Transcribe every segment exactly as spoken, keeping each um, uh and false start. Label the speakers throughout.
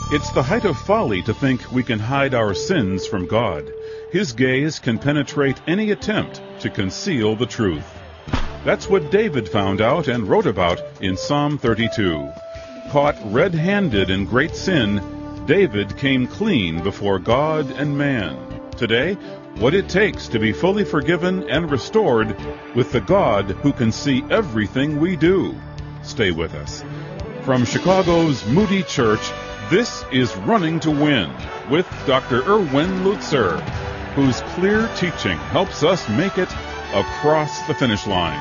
Speaker 1: It's the height of folly to think we can hide our sins from God. His gaze can penetrate any attempt to conceal the truth. That's what David found out and wrote about in Psalm thirty-two. Caught red-handed in great sin, David came clean before God and man. Today, what it takes to be fully forgiven and restored with the God who can see everything we do. Stay with us. From Chicago's Moody Church, this is Running to Win with Doctor Erwin Lutzer, whose clear teaching helps us make it across the finish line.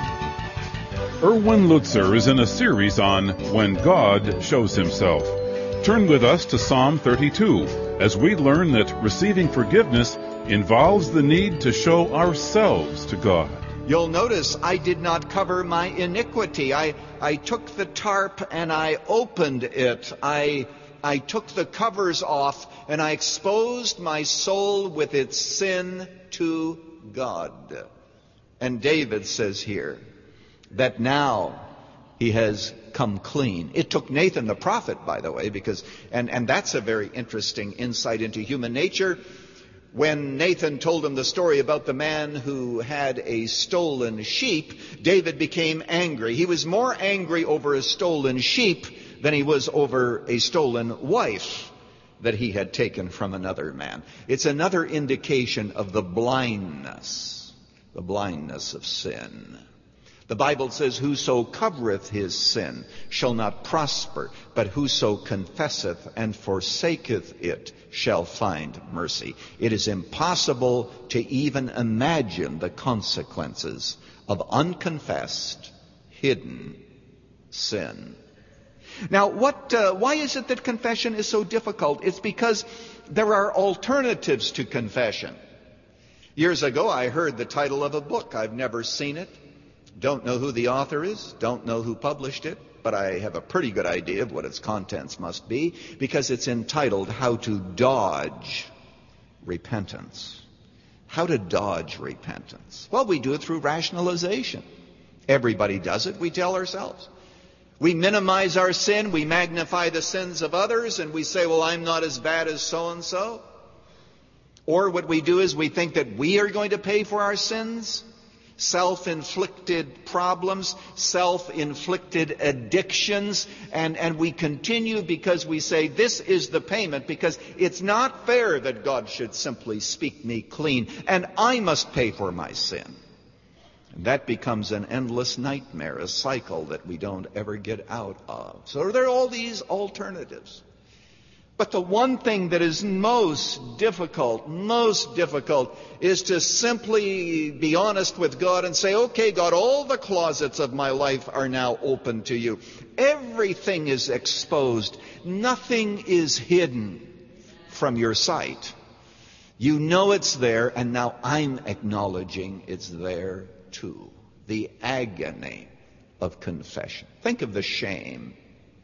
Speaker 1: Erwin Lutzer is in a series on When God Shows Himself. Turn with us to Psalm thirty-two as we learn that receiving forgiveness involves the need to show ourselves to God.
Speaker 2: You'll notice I did not cover my iniquity. I, I took the tarp and I opened it. I, I took the covers off and I exposed my soul with its sin to God. And David says here that now he has come clean. It took Nathan the prophet, by the way, because, and, and that's a very interesting insight into human nature. When Nathan told him the story about the man who had a stolen sheep, David became angry. He was more angry over a stolen sheep than he was over a stolen wife that he had taken from another man. It's another indication of the blindness, the blindness of sin. The Bible says, whoso covereth his sin shall not prosper, but whoso confesseth and forsaketh it shall find mercy. It is impossible to even imagine the consequences of unconfessed, hidden sin. Now, what? Uh, why is it that confession is so difficult? It's because there are alternatives to confession. Years ago, I heard the title of a book. I've never seen it. Don't know who the author is, don't know who published it, but I have a pretty good idea of what its contents must be, because it's entitled How to Dodge Repentance. How to dodge repentance. Well, we do it through rationalization. Everybody does it, we tell ourselves. We minimize our sin, we magnify the sins of others, and we say, well, I'm not as bad as so-and-so. Or what we do is we think that we are going to pay for our sins. Self-inflicted problems, self-inflicted addictions, and, and we continue because we say this is the payment, because it's not fair that God should simply speak me clean, and I must pay for my sin. And that becomes an endless nightmare, a cycle that we don't ever get out of. So there are all these alternatives. But the one thing that is most difficult, most difficult, is to simply be honest with God and say, okay, God, all the closets of my life are now open to you. Everything is exposed. Nothing is hidden from your sight. You know it's there, and now I'm acknowledging it's there too. The agony of confession. Think of the shame.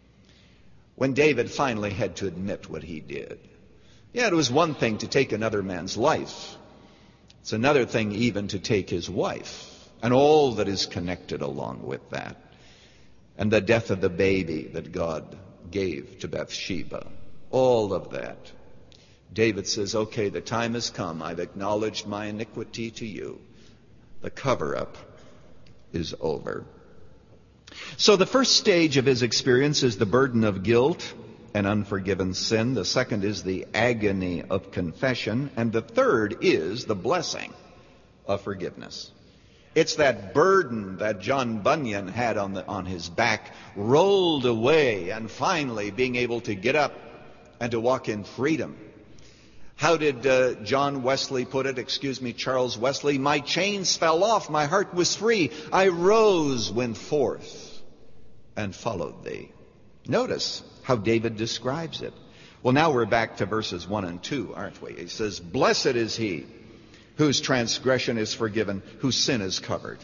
Speaker 2: When David finally had to admit what he did. Yeah, it was one thing to take another man's life. It's another thing even to take his wife and all that is connected along with that. And the death of the baby that God gave to Bathsheba. All of that. David says, okay, the time has come. I've acknowledged my iniquity to you. The cover-up is over. So the first stage of his experience is the burden of guilt and unforgiven sin. The second is the agony of confession. And the third is the blessing of forgiveness. It's that burden that John Bunyan had on, the, on his back, rolled away, and finally being able to get up and to walk in freedom. How did uh, John Wesley put it? Excuse me, Charles Wesley. My chains fell off. My heart was free. I rose, went forth, and followed thee. Notice how David describes it. Well, now we're back to verses one and two, aren't we? He says, blessed is he whose transgression is forgiven, whose sin is covered.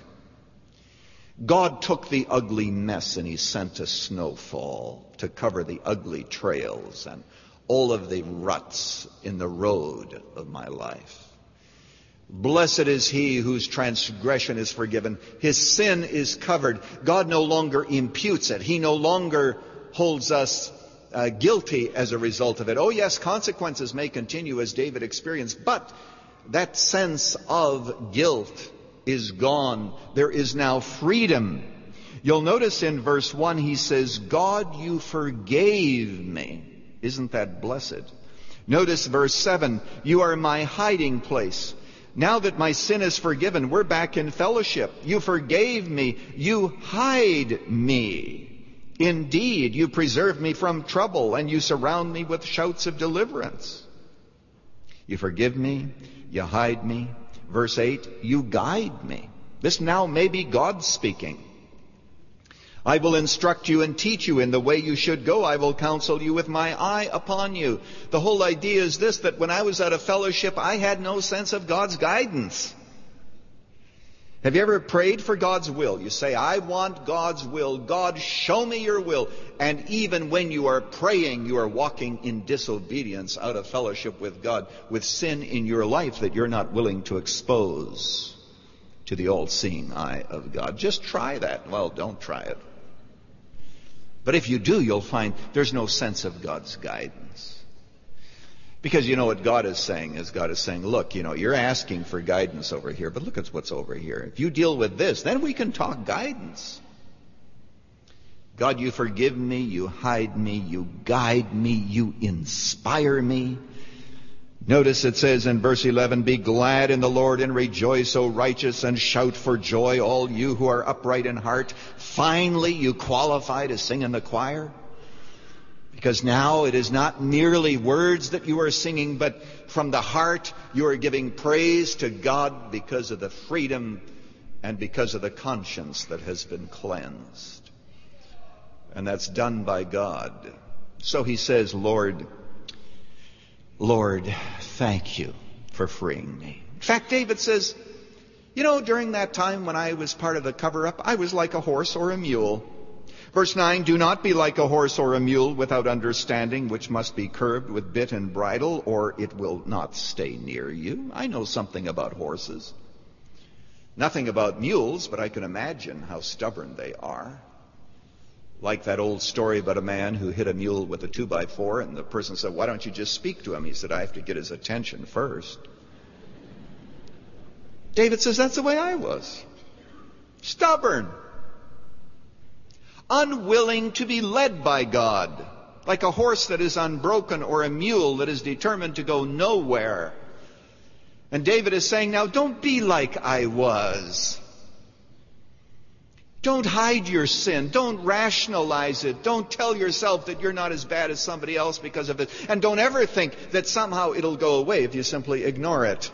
Speaker 2: God took the ugly mess and he sent a snowfall to cover the ugly trails and all of the ruts in the road of my life. Blessed is he whose transgression is forgiven. His sin is covered. God no longer imputes it. He no longer holds us uh, guilty as a result of it. Oh yes, consequences may continue as David experienced, but that sense of guilt is gone. There is now freedom. You'll notice in verse one he says, God, you forgave me. Isn't that blessed? Notice verse seven, you are my hiding place. Now that my sin is forgiven, we're back in fellowship. You forgave me. You hide me. Indeed, you preserve me from trouble, and you surround me with shouts of deliverance. You forgive me. You hide me. Verse eight, you guide me. This now may be God speaking. I will instruct you and teach you in the way you should go. I will counsel you with my eye upon you. The whole idea is this, that when I was out of fellowship, I had no sense of God's guidance. Have you ever prayed for God's will? You say, I want God's will. God, show me your will. And even when you are praying, you are walking in disobedience out of fellowship with God, with sin in your life that you're not willing to expose to the all-seeing eye of God. Just try that. Well, don't try it. But if you do, you'll find there's no sense of God's guidance. Because you know what God is saying is God is saying, look, you know, you're asking for guidance over here, but look at what's over here. If you deal with this, then we can talk guidance. God, you forgive me, you hide me, you guide me, you inspire me. Notice it says in verse eleven, be glad in the Lord and rejoice, O righteous, and shout for joy, all you who are upright in heart. Finally, you qualify to sing in the choir. Because now it is not merely words that you are singing, but from the heart you are giving praise to God because of the freedom and because of the conscience that has been cleansed. And that's done by God. So he says, Lord, Lord, thank you for freeing me. In fact, David says, you know, during that time when I was part of the cover-up, I was like a horse or a mule. Verse nine, do not be like a horse or a mule without understanding, which must be curbed with bit and bridle, or it will not stay near you. I know something about horses. Nothing about mules, but I can imagine how stubborn they are. Like that old story about a man who hit a mule with a two by four, and the person said, why don't you just speak to him? He said, I have to get his attention first. David says, that's the way I was. Stubborn. Unwilling to be led by God. Like a horse that is unbroken or a mule that is determined to go nowhere. And David is saying, now don't be like I was. Don't hide your sin. Don't rationalize it. Don't tell yourself that you're not as bad as somebody else because of it. And don't ever think that somehow it'll go away if you simply ignore it.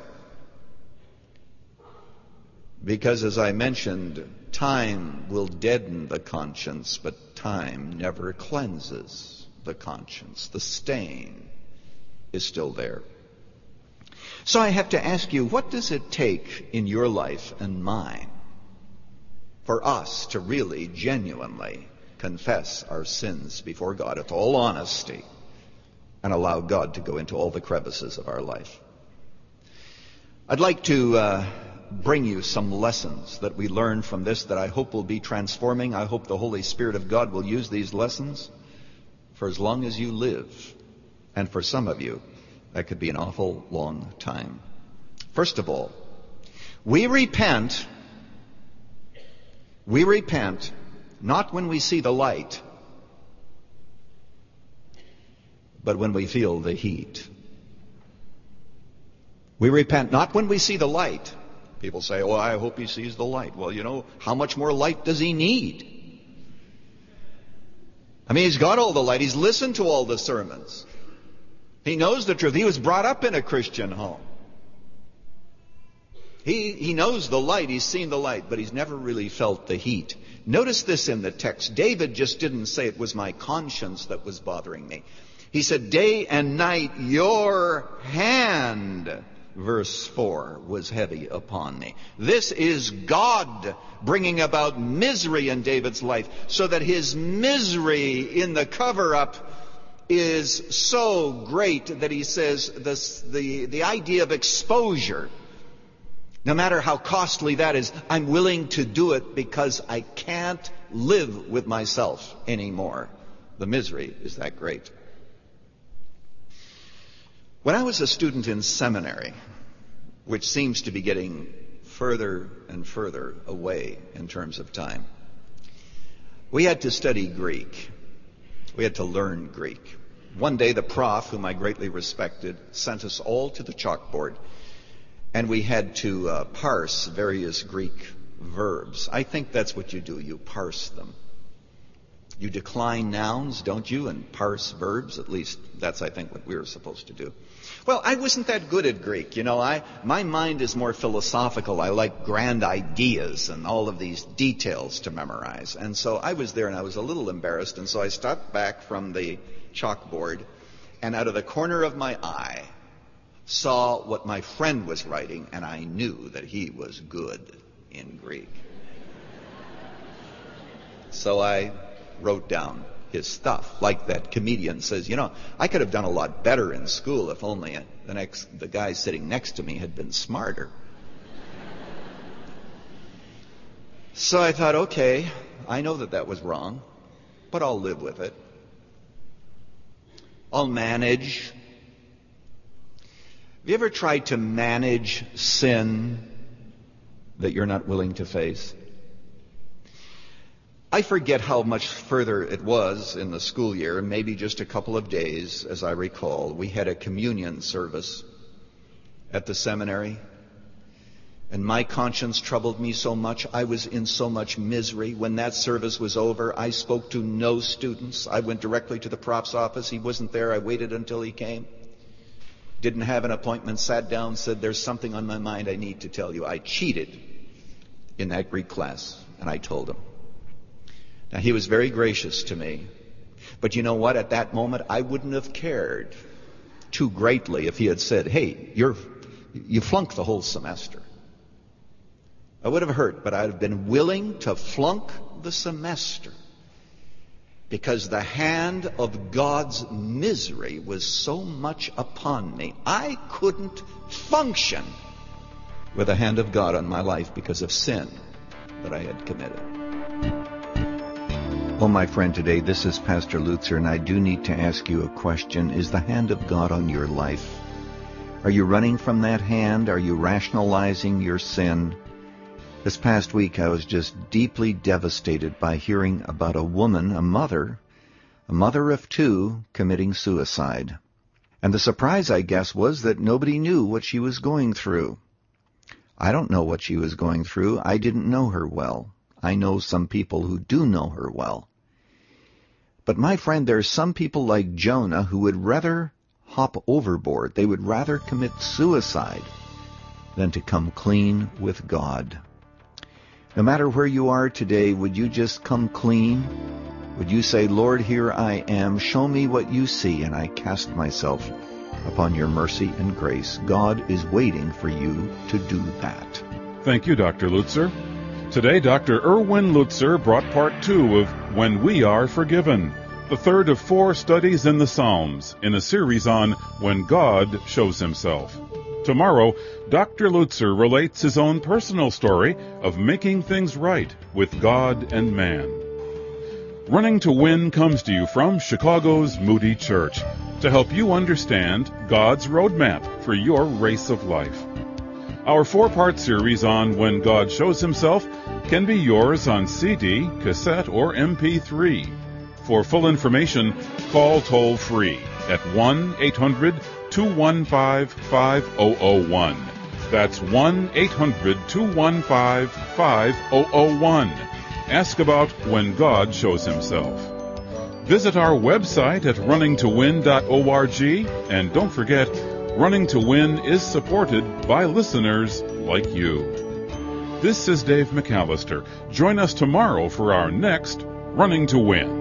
Speaker 2: Because as I mentioned, time will deaden the conscience, but time never cleanses the conscience. The stain is still there. So I have to ask you, what does it take in your life and mine for us to really, genuinely confess our sins before God with all honesty and allow God to go into all the crevices of our life? I'd like to uh, bring you some lessons that we learn from this that I hope will be transforming. I hope the Holy Spirit of God will use these lessons for as long as you live. And for some of you, that could be an awful long time. First of all, we repent We repent not when we see the light, but when we feel the heat. We repent not when we see the light. People say, oh, I hope he sees the light. Well, you know, how much more light does he need? I mean, he's got all the light. He's listened to all the sermons. He knows the truth. He was brought up in a Christian home. He, he knows the light, he's seen the light, but he's never really felt the heat. Notice this in the text. David just didn't say it was my conscience that was bothering me. He said, day and night, your hand, verse four, was heavy upon me. This is God bringing about misery in David's life, so that his misery in the cover-up is so great that he says this, the, the idea of exposure, no matter how costly that is, I'm willing to do it because I can't live with myself anymore. The misery is that great. When I was a student in seminary, which seems to be getting further and further away in terms of time, we had to study Greek. We had to learn Greek. One day the prof, whom I greatly respected, sent us all to the chalkboard, and we had to uh, parse various Greek verbs. I think that's what you do. You parse them. You decline nouns, don't you, and parse verbs? At least that's, I think, what we were supposed to do. Well, I wasn't that good at Greek. You know, I my mind is more philosophical. I like grand ideas and all of these details to memorize. And so I was there and I was a little embarrassed. And so I stepped back from the chalkboard and out of the corner of my eye saw what my friend was writing, and I knew that he was good in Greek. So I wrote down his stuff, like that comedian says, you know, I could have done a lot better in school if only the next the guy sitting next to me had been smarter. So I thought, okay, I know that that was wrong, but I'll live with it. I'll manage. Have you ever tried to manage sin that you're not willing to face? I forget how much further it was in the school year, maybe just a couple of days, as I recall. We had a communion service at the seminary, and my conscience troubled me so much. I was in so much misery. When that service was over, I spoke to no students. I went directly to the prof's office. He wasn't there. I waited until he came. Didn't have an appointment, sat down, said, there's something on my mind I need to tell you. I cheated in that Greek class, and I told him. Now, he was very gracious to me. But you know what? At that moment, I wouldn't have cared too greatly if he had said, hey, you're, you flunked the whole semester. I would have hurt, but I'd have been willing to flunk the semester because the hand of God's misery was so much upon me. I couldn't function with the hand of God on my life because of sin that I had committed.
Speaker 3: Well, my friend, today, this is Pastor Lutzer, and I do need to ask you a question. Is the hand of God on your life? Are you running from that hand? Are you rationalizing your sin? This past week, I was just deeply devastated by hearing about a woman, a mother, a mother of two, committing suicide. And the surprise, I guess, was that nobody knew what she was going through. I don't know what she was going through. I didn't know her well. I know some people who do know her well. But my friend, there are some people like Jonah who would rather hop overboard. They would rather commit suicide than to come clean with God. No matter where you are today, would you just come clean? Would you say, Lord, here I am. Show me what you see, and I cast myself upon your mercy and grace. God is waiting for you to do that.
Speaker 1: Thank you, Doctor Lutzer. Today, Doctor Erwin Lutzer brought part two of When We Are Forgiven, the third of four studies in the Psalms, in a series on When God Shows Himself. Tomorrow, Doctor Lutzer relates his own personal story of making things right with God and man. Running to Win comes to you from Chicago's Moody Church to help you understand God's roadmap for your race of life. Our four-part series on When God Shows Himself can be yours on C D, cassette, or M P three. For full information, call toll-free at one eight hundred two one five five zero zero one. That's one eight hundred two one five five zero zero one. Ask about When God Shows Himself. Visit our website at running to win dot org, and don't forget, Running to Win is supported by listeners like you. This is Dave McAllister. Join us tomorrow for our next Running to Win.